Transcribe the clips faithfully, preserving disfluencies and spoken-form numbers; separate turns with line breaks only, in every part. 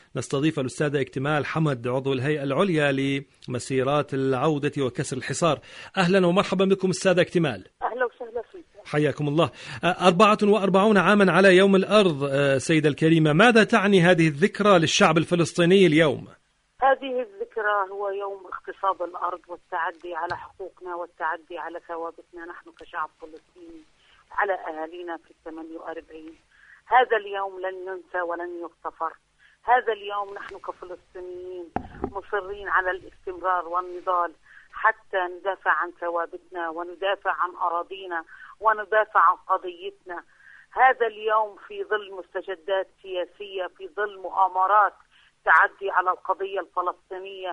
نستضيف الأستاذة اكتمال حمد عضو الهيئة العليا لمسيرات العودة وكسر الحصار. أهلا ومرحبا بكم أستاذة اكتمال.
أهلا وسهلا فيك.
حياكم الله. أربعة وأربعون عاما على يوم الأرض سيدة الكريمة، ماذا تعني هذه الذكرى للشعب الفلسطيني اليوم؟
هذه الذكرى هو يوم اغتصاب الأرض والتعدي على حقوقنا والتعدي على ثوابتنا نحن كشعب فلسطيني على أهالينا في الثمانية وأربعين. هذا اليوم لن ينسى ولن يغتفر. هذا اليوم نحن كفلسطينيين مصرين على الاستمرار والنضال حتى ندافع عن ثوابتنا وندافع عن أراضينا وندافع عن قضيتنا. هذا اليوم في ظل مستجدات سياسية، في ظل مؤامرات تعدي على القضية الفلسطينية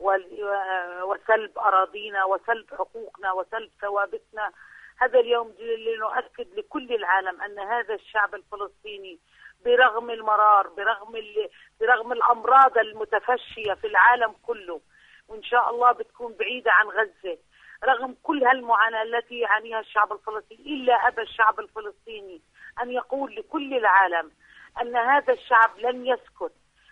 وسلب أراضينا وسلب حقوقنا وسلب ثوابتنا. هذا اليوم لنؤكد لكل العالم أن هذا الشعب الفلسطيني برغم المرار، برغم برغم الأمراض المتفشية في العالم كله، وإن شاء الله بتكون بعيدة عن غزة، رغم كل هالمعاناة التي يعانيها الشعب الفلسطيني، إلا أبى الشعب الفلسطيني أن يقول لكل العالم أن هذا الشعب لن يسكت،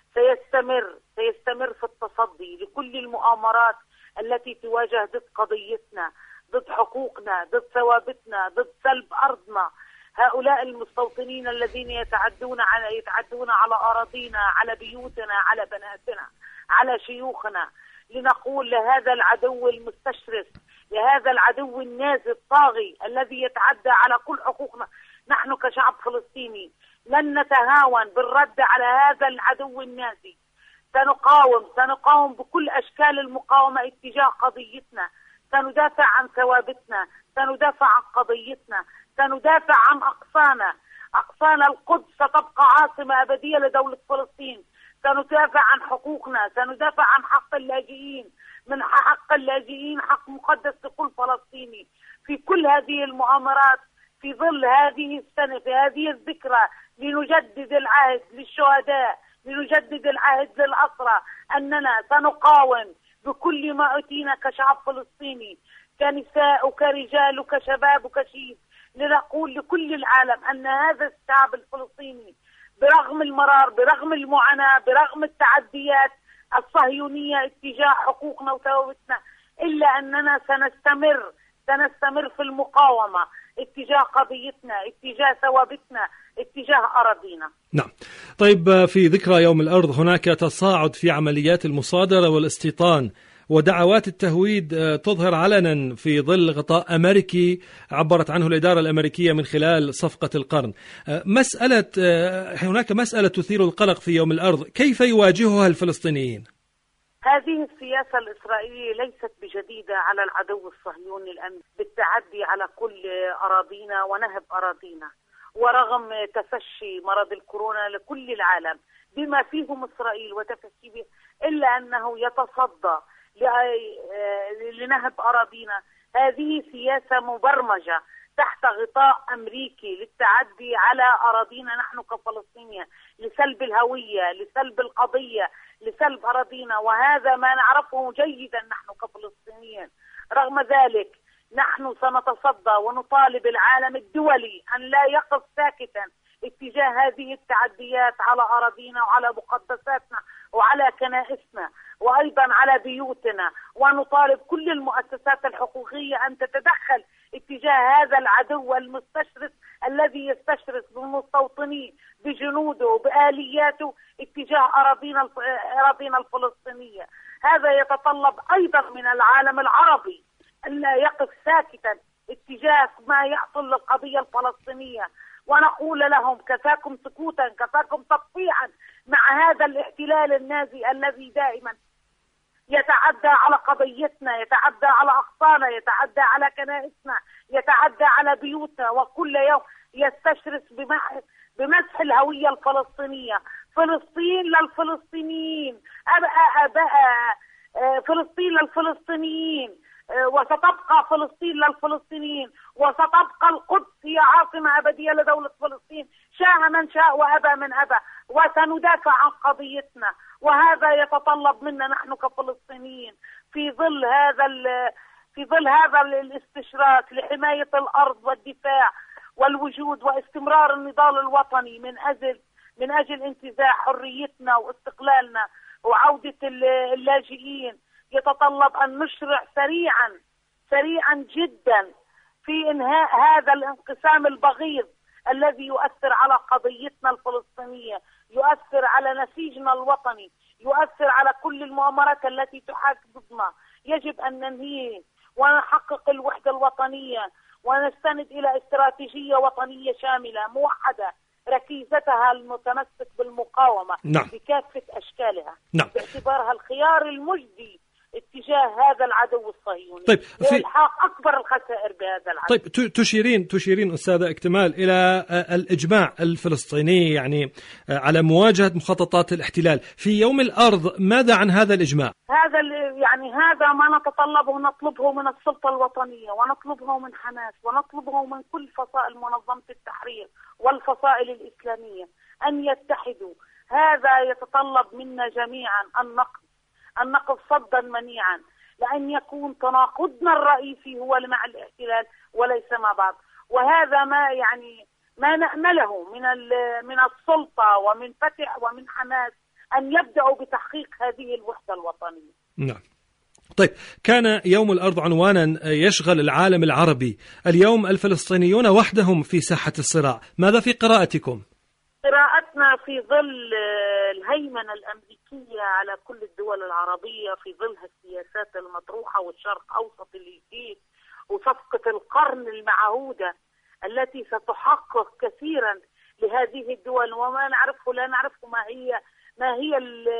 سيستمر سيستمر في التصدي لكل المؤامرات التي تواجه ضد قضيتنا، ضد حقوقنا، ضد ثوابتنا، ضد سلب أرضنا. هؤلاء المستوطنين الذين يتعدون على يتعدون على أراضينا، على بيوتنا، على بناتنا، على شيوخنا، لنقول لهذا العدو المستشرس، لهذا العدو النازي الطاغي الذي يتعدى على كل حقوقنا، نحن كشعب فلسطيني لن نتهاون بالرد على هذا العدو النازي. سنقاوم سنقاوم بكل أشكال المقاومة اتجاه قضيتنا، سندافع عن ثوابتنا، سندافع عن قضيتنا، سندافع عن أقصانا. أقصانا القدس ستبقى عاصمة أبدية لدولة فلسطين. سندافع عن حقوقنا، سندافع عن حق اللاجئين، من حق اللاجئين حق مقدس لكل فلسطيني. في كل هذه المؤامرات، في ظل هذه السنة، في هذه الذكرى، لنجدد العهد للشهداء، لنجدد العهد للأسرى، أننا سنقاوم بكل ما أتينا كشعب فلسطيني، كنساء وكرجال وكشباب وكشيب، لنقول لكل العالم أن هذا الشعب الفلسطيني برغم المرار، برغم المعاناة، برغم التعديات الصهيونية اتجاه حقوقنا وثوابتنا، إلا أننا سنستمر سنستمر في المقاومة اتجاه قضيتنا، اتجاه ثوابتنا، اتجاه أراضينا.
نعم. طيب، في ذكرى يوم الأرض هناك تصاعد في عمليات المصادرة والاستيطان ودعوات التهويد تظهر علنا في ظل غطاء أمريكي عبرت عنه الإدارة الأمريكية من خلال صفقة القرن. مسألة هناك مسألة تثير القلق في يوم الأرض، كيف يواجهها الفلسطينيين؟
هذه السياسة الإسرائيلية ليست بجديدة على العدو الصهيوني الأمريكي بالتعدي على كل أراضينا ونهب أراضينا، ورغم تفشي مرض الكورونا لكل العالم بما فيهم إسرائيل وتفشي به، إلا أنه يتصدى لنهب أراضينا. هذه سياسة مبرمجة تحت غطاء أمريكي للتعدي على أراضينا نحن كفلسطينيين، لسلب الهوية، لسلب القضية، لسلب أراضينا، وهذا ما نعرفه جيدا نحن كفلسطينيين. رغم ذلك نحن سنتصدى ونطالب العالم الدولي أن لا يقف ساكتا اتجاه هذه التعديات على أراضينا وعلى مقدساتنا وعلى كنائسنا وأيضا على بيوتنا، ونطالب كل المؤسسات الحقوقية أن تتدخل اتجاه هذا العدو المستشرس الذي يستشرس بالمستوطنين بجنوده وبآلياته اتجاه أراضينا أراضينا الفلسطينية. هذا يتطلب أيضا من العالم العربي أن لا يقف ساكتا اتجاه ما يحصل للقضية الفلسطينية، ونقول لهم كفاكم سكوتا، كفاكم تطبيعا مع هذا الاحتلال النازي الذي دائما يتعدى على قضيتنا، يتعدى على أقصانا، يتعدى على كنائسنا، يتعدى على بيوتنا، وكل يوم يستشرس بمسح الهوية الفلسطينية. فلسطين للفلسطينيين، أبقى أبقى فلسطين للفلسطينيين، وستبقى فلسطين للفلسطينيين، وستبقى القدس هي عاصمة أبدية لدولة فلسطين، شاء من شاء وأبى من أبى، وسندافع عن قضيتنا. وهذا يتطلب منا نحن كفلسطينيين في ظل هذا في ظل هذا الاستشراك لحماية الأرض والدفاع والوجود واستمرار النضال الوطني من أجل من أجل انتزاع حريتنا واستقلالنا وعودة اللاجئين، يتطلب أن نشرع سريعا سريعا جدا في إنهاء هذا الانقسام البغيض الذي يؤثر على قضيتنا الفلسطينية، يؤثر على نسيجنا الوطني، يؤثر على كل المؤامرات التي تحاك ضدنا. يجب أن ننهيه ونحقق الوحدة الوطنية ونستند إلى استراتيجية وطنية شاملة موحدة ركيزتها المتمسك بالمقاومة
نعم.
بكافة أشكالها،
نعم.
باعتبارها الخيار المجدي اتجاه هذا العدو الصهيوني.
طيب
لإلحاق أكبر الخسائر بهذا العدو.
طيب تشيرين تشيرين أستاذة اكتمال إلى الإجماع الفلسطيني يعني على مواجهة مخططات الاحتلال في يوم الأرض، ماذا عن هذا الإجماع؟
هذا يعني هذا ما نتطلبه، نطلبه من السلطة الوطنية ونطلبه من حماس ونطلبه من كل فصائل منظمة التحرير والفصائل الإسلامية أن يتحدوا. هذا يتطلب منا جميعا النقد أن نقف صدا منيعا، لأن يكون تناقضنا الرئيسي هو مع الاحتلال وليس مع بعض. وهذا ما يعني ما نأمله من من السلطة ومن فتح ومن حماس أن يبدأوا بتحقيق هذه الوحدة الوطنية.
نعم. طيب، كان يوم الأرض عنوانا يشغل العالم العربي، اليوم الفلسطينيون وحدهم في ساحة الصراع، ماذا في قراءتكم؟
قراءتنا في ظل الهيمنة الأمريكية على كل الدول العربية، في ظل السياسات المطروحة والشرق أوسط الجديد وصفقة القرن المعهودة التي ستحقق كثيرا لهذه الدول، وما نعرفه لا نعرفه ما هي ما هي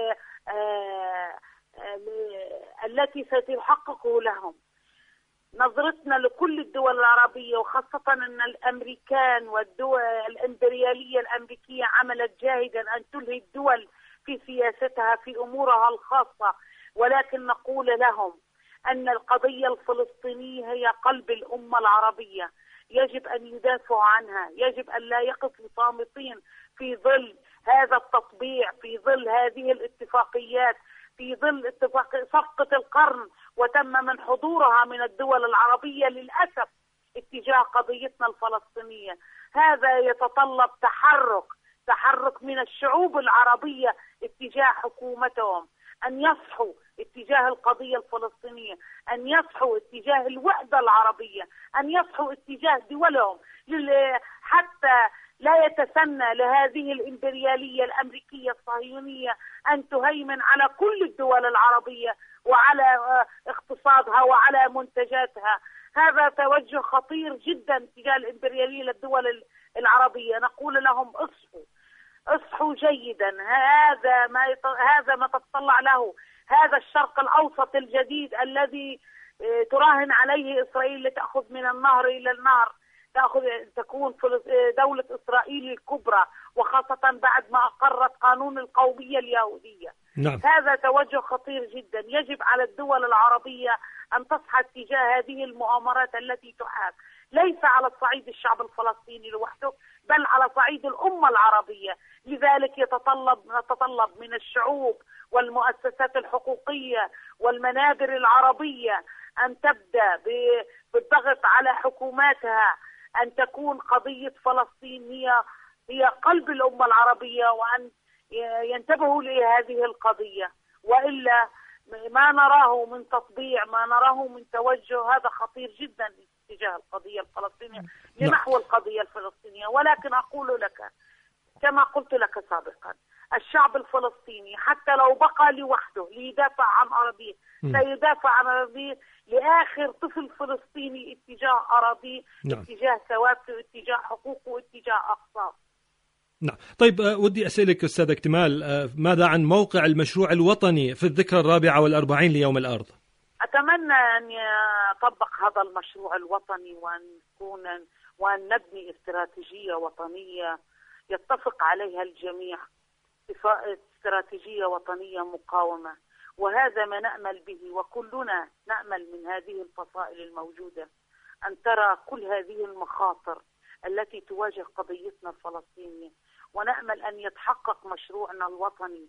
التي ستحققه لهم. نظرتنا لكل الدول العربية وخاصة أن الأمريكان والدول الإمبريالية الأمريكية عملت جاهدا أن تلهي الدول في سياستها في أمورها الخاصة، ولكن نقول لهم أن القضية الفلسطينية هي قلب الأمة العربية، يجب أن يدافعوا عنها، يجب أن لا يقفوا صامتين في ظل هذا التطبيع، في ظل هذه الاتفاقيات، في ظل اتفاق صفقة القرن وتم من حضورها من الدول العربية للأسف اتجاه قضيتنا الفلسطينية. هذا يتطلب تحرك تحرك من الشعوب العربية اتجاه حكومتهم، أن يصحوا اتجاه القضية الفلسطينية، أن يصحوا اتجاه الوحدة العربية، أن يصحوا اتجاه دولهم، حتى لا يتسنى لهذه الإمبريالية الأمريكية الصهيونية أن تهيمن على كل الدول العربية وعلى اقتصادها وعلى منتجاتها. هذا توجه خطير جدا تجاه الإمبريالية للدول العربية. نقول لهم اصحوا اصحوا جيدا. هذا ما يط... هذا ما تتطلع له هذا الشرق الأوسط الجديد الذي تراهن عليه إسرائيل لتأخذ من النهر إلى النهر، تأخذ تكون دولة إسرائيل الكبرى، وخاصة بعد ما أقرت قانون القومية اليهودية.
نعم.
هذا توجه خطير جدا. يجب على الدول العربية أن تصحى اتجاه هذه المؤامرات التي تحاك، ليس على الصعيد الشعب الفلسطيني لوحده بل على صعيد الأمة العربية. لذلك يتطلب نتطلب من الشعوب والمؤسسات الحقوقية والمنابر العربية أن تبدأ بالضغط على حكوماتها أن تكون قضية فلسطين هي هي قلب الأمة العربية، وأن ينتبهوا لهذه القضية، وإلا ما نراه من تطبيع، ما نراه من توجه، هذا خطير جدا تجاه القضية الفلسطينية لنحو القضية الفلسطينية. ولكن أقول لك كما قلت لك سابقا، الشعب الفلسطيني حتى لو بقى لوحده ليدافع عن أراضيه سيدافع عن أراضيه لآخر طفل فلسطيني اتجاه أراضيه،
نعم.
اتجاه ثوابته، اتجاه حقوقه، اتجاه أقصاه.
نعم. طيب، ودي أسألك أستاذ اكتمال، ماذا عن موقع المشروع الوطني في الذكرى الرابعة والأربعين ليوم الأرض؟
أتمنى أن يطبق هذا المشروع الوطني وأن يكون وأن نبني استراتيجية وطنية يتفق عليها الجميع، استراتيجية وطنية مقاومة. وهذا ما نأمل به، وكلنا نأمل من هذه الفصائل الموجودة أن ترى كل هذه المخاطر التي تواجه قضيتنا الفلسطينية، ونأمل أن يتحقق مشروعنا الوطني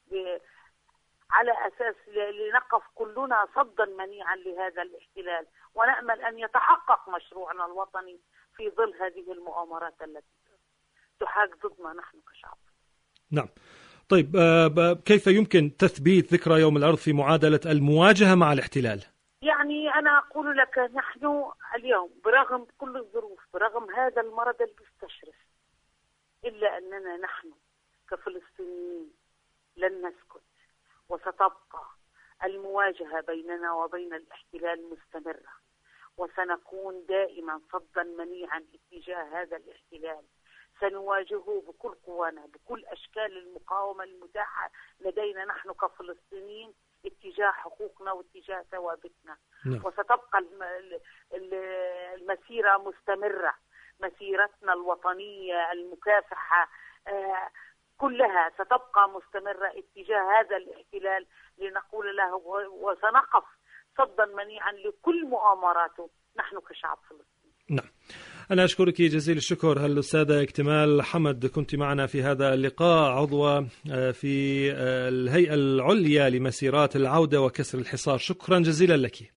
على أساس لنقف كلنا صدا منيعا لهذا الاحتلال، ونأمل أن يتحقق مشروعنا الوطني في ظل هذه المؤامرات التي تحاك ضدنا نحن كشعب.
نعم. طيب كيف يمكن تثبيت ذكرى يوم الأرض في معادلة المواجهة مع الاحتلال؟
يعني أنا أقول لك نحن اليوم برغم كل الظروف، برغم هذا المرض المستشرف، إلا أننا نحن كفلسطينيين لن نسكت، وستبقى المواجهة بيننا وبين الاحتلال مستمرة، وسنكون دائما صدا منيعا اتجاه هذا الاحتلال. سنواجهه بكل قوانا، بكل أشكال المقاومة المتاحة لدينا نحن كفلسطينيين اتجاه حقوقنا واتجاه ثوابتنا. نعم. وستبقى المسيرة مستمرة، مسيرتنا الوطنية المكافحة آه كلها ستبقى مستمرة اتجاه هذا الاحتلال، لنقول له وسنقف صدا منيعا لكل مؤامراته نحن كشعب فلسطيني.
نعم. أنا أشكرك جزيل الشكر الأستاذة اكتمال حمد، كنت معنا في هذا اللقاء، عضوة في الهيئة العليا لمسيرات العودة وكسر الحصار. شكرا جزيلا لك.